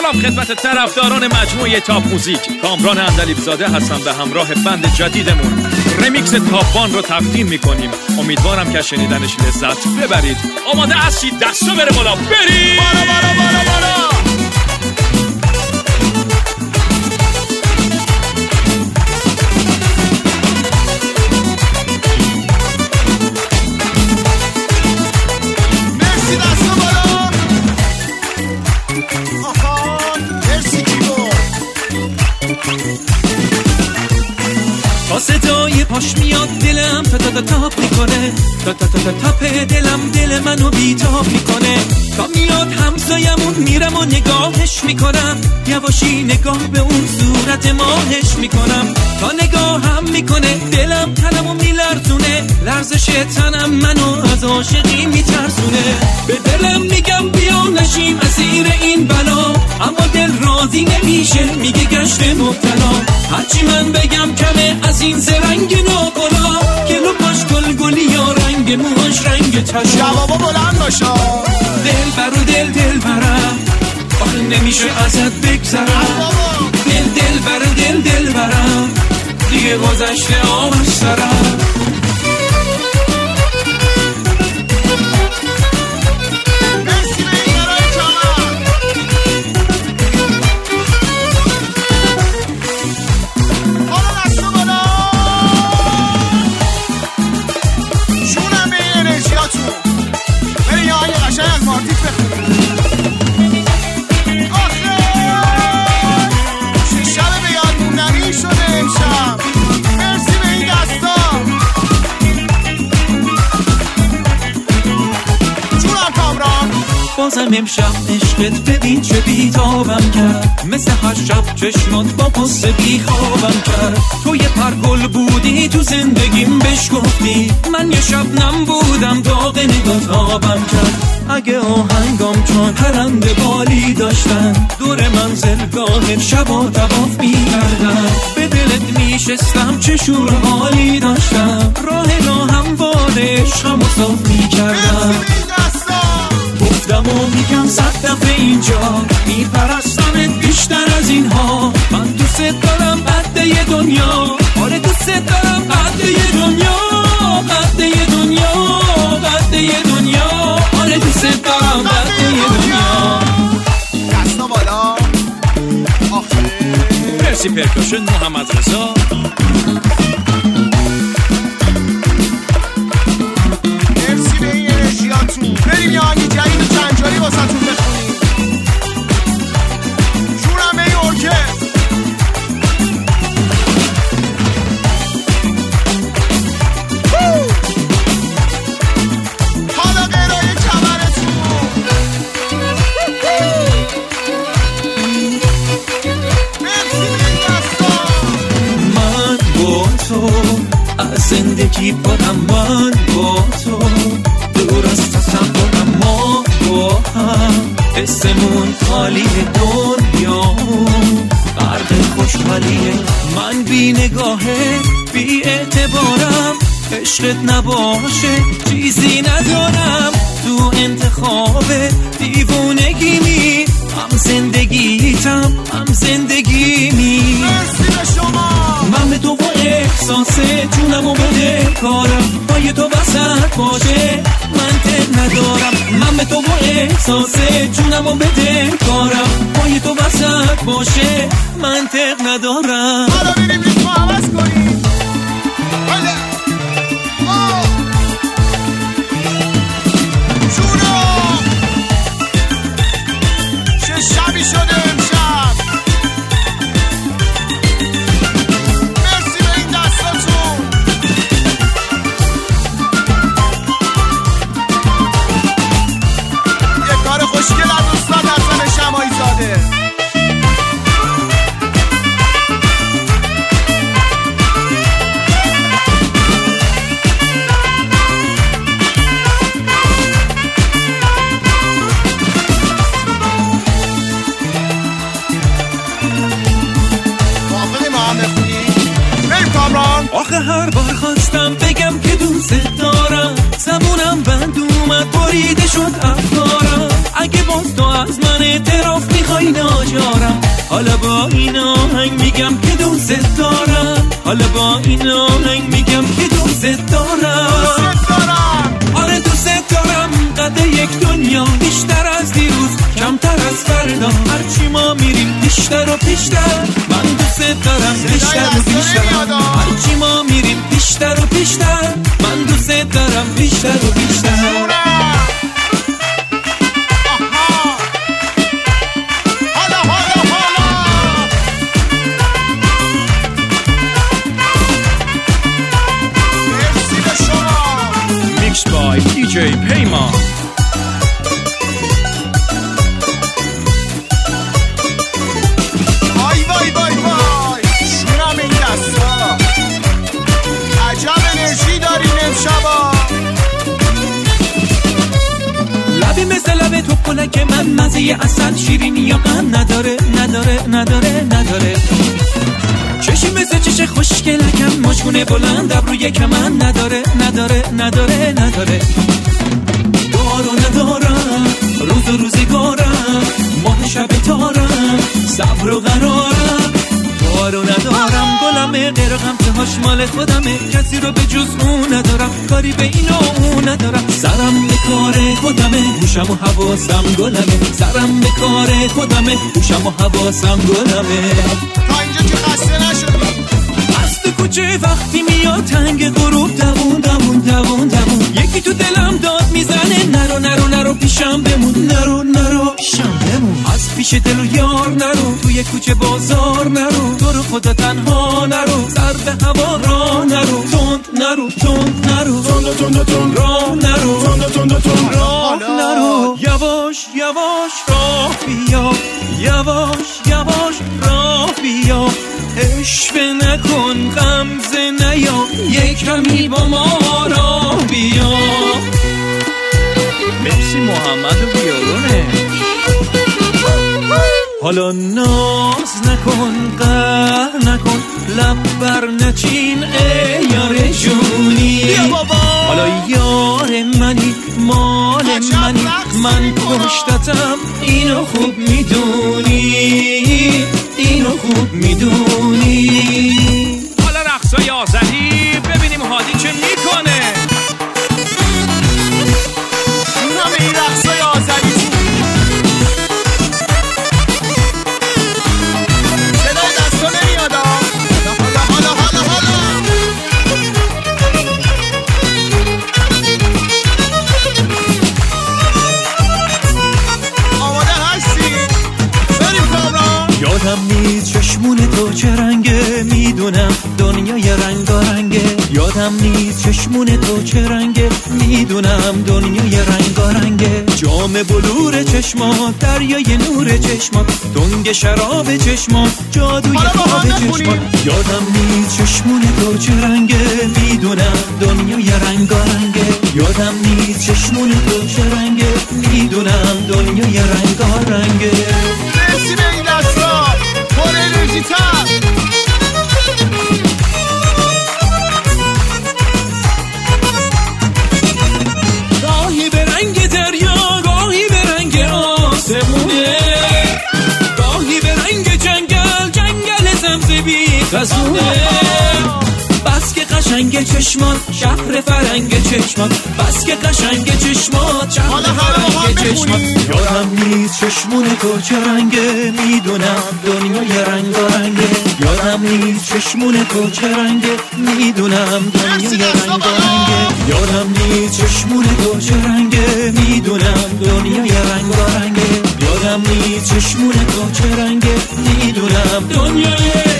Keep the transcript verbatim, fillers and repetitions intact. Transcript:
سلام خدمت طرفداران مجموعه تاپ موزیک. کامران اندلیبزاده هستم به همراه بند جدیدمون. رمیکس تاپ وان رو تقدیم میکنیم. امیدوارم که شنیدنش لذت ببرید. آماده هستید؟ دستو بره بالا، برید بالا بالا بالا بالا. تا صدای پاش میاد دلم تا تا تا تاپ میکنه، تا تا تا تا تاپ دلم دل منو بیتاب میکنه. تا میاد همسایمون میرم و نگاهش میکنم، یواشی نگاه به اون صورت ماهش میکنم. تا نگاه هم میکنه دلم تنمو میلرزونه، لرزش تنم منو از عاشقی میترسونه. به دلم میگم بیا نشیم اسیر این بلا، اما دل راضی نمیشه میگه گشت مبتلا. هرچی من بگم کمه از این زرنگ ناقلا، گلو پاش گل گلی یا رنگ موهاش رنگ تشا. جوابا بلند باشا. دل برو دل دل برم، آخه نمیشه ازت بگذرم. دل دل برو دل دل برم، دیگه گذشته آمش سرم. بازم امشب عشقت ببین چه بیتابم کرد، مثل هر شب چشمات با پس بیخوابم کرد. تو یه پرگل بودی تو زندگیم بهش گفتی، من یه شبنم بودم داغ نگات آبم کرد. اگه آهنگام چون پرنده بالی داشتن، دور منزلگاه شبا طواف می‌کردن. به دلت میشستم چه شور حالی داشتم، راه راه هموار عشقمو صاف می‌کردم. گفتم و میگم صد دفعه اینجا، میپرستمت بیشتر از اینها. من دوست دارم قده دنیا، آره دوست دارم قده دنیا، قده دنیا، قده دنیا، آره دوست دارم قده دنیا. دستا بالا. مرسی پرکاشن محمد رضا. مرسی به این انرژیاتون. بریم یه آهنگ جدید و جنجالی واسه تون بخونیم. جونم به این ارکستر. حالا قرای کمرتون. مرسی به این دستا. من با تو از زندگی پرم، من با تو دور از تصورم، ما با هم اسمون خالی دنیا غرق خوشحالیه. من بی نگاهه بی اعتبارم، عشقت نباشه چیزی ندارم. تو انتخاب دیوونگیمی، هم زندگیتم هم زندگیمی. مرسی به شما. من به تو و احساس جونمو بده کارم، پای تو وسط باشه منطق ندارم. من به تو و احساس جونمو بده کارم، پای تو وسط باشه منطق ندارم. حالا بریم ریتمو عوض کنیم. بله آه جونم چه شبی شده امشب. مرسی به این دستاتون. یه کار خوشگل از استاد حسن شماعی زاده. آخه هر بار خواستم بگم که دوست دارم، زبونم بند اومد بریده شد افکارم. اگه باز تو از من اعتراف میخوای این آجارم، حالا با این آهنگ میگم که دوست دارم، حالا با این آهنگ میگم که دوست دارم، آره دوست دارم. قد یک دنیا بیشتر از دیروز، کمتر از فردا، هرچی ما میریم بیشتر و بیشتر. من دوست دارم بیشتر و بیشتر، هرچی ما میریم بیشتر و بیشتر. من دوست دارم بیشتر و بیشتر. by دی جی پیمان. وای وای وای وای شونم این دستا، عجب انرژی دارین امشبا. لبی مثل لب تو پلک من، مزه اصل شیرینی یا غم نداره نداره نداره نداره. چشی مثل چش خوشگلکم، مشکونه بلند ابروی کمن نداره نداره نداره نداره. دارو ندارم روز و روزگارم، ماه شب تارم، صبر و قرارم. دارو ندارم گلمه، غیر غمزه هاش مال خودمه، کسی رو به جز اون ندارم، کاری به این و اون ندارم. سرم به کار خودمه، گوشم و حواسم گلمه، سرم به کار خودمه، گوشم و حواسم گلمه. تا اینجا که خسته نشدی؟ از تو کوچه وقتی میاد تنگ غروب، دوون دوون دوون دوون، یکی تو دلم داد میزنه، نرو نرو نرو پیشم بمون، نرو نرو پیشم بمون. از پیش دل و یار نرو، توی کوچه بازار نرو، تو رو خدا تنها نرو، سر به هوا را نرو، تند نرو تند نرو، تند تند تند راه نرو، تند تند تند راه نرو. یواش یواش راه بیا، یواش یواش راه بیا، اشوه نکن غمزه نیا، یک کمی با ما راه بیا. مرسی محمد و ویولونه. حالا ناز نکن قهر نکن، لب بر نچین ای یار جونی. حالا یار منی مال منی، من پشتتم اینو خوب میدونی، اینو خوب میدونی. حالا رقصای آذری ببینیم هادی چه میکنه. شونم این رقصای آذری. یادم نیست چشمون تو چه رنگه، میدونم دنیای رنگارنگه. یادم نیست چشمون تو چه رنگه، میدونم دنیای رنگارنگه. جام بلور چشمات، دریای نور چشمات، دنگ شراب چشمات، جادوی خواب چشمات. یادم نیست چشمون تو چه رنگه، میدونم دنیای رنگارنگه. یادم نیست چشمون تو چه رنگه، میدونم دنیای رنگارنگه. مرسی به این دستا، پر انرژی تر. گاهی به رنگ دریا، گاهی به رنگ آسمونه، گاهی به رنگ جنگل، جنگل سبزی خزونه. بس که قشنگ چشمات، شهر فرنگ چشمات، بس که قشنگ چشمات، شهر فرنگ چشمات. یادم نیست چشمون تو چه رنگه، میدونم دنیای رنگارنگه. یادم نیست چشمون تو چه رنگه، میدونم دنیای رنگارنگه. یادم نیست چشمون تو چه رنگه، میدونم دنیای رنگارنگه. یادم نیست چشمون تو چه رنگه، میدونم دنیای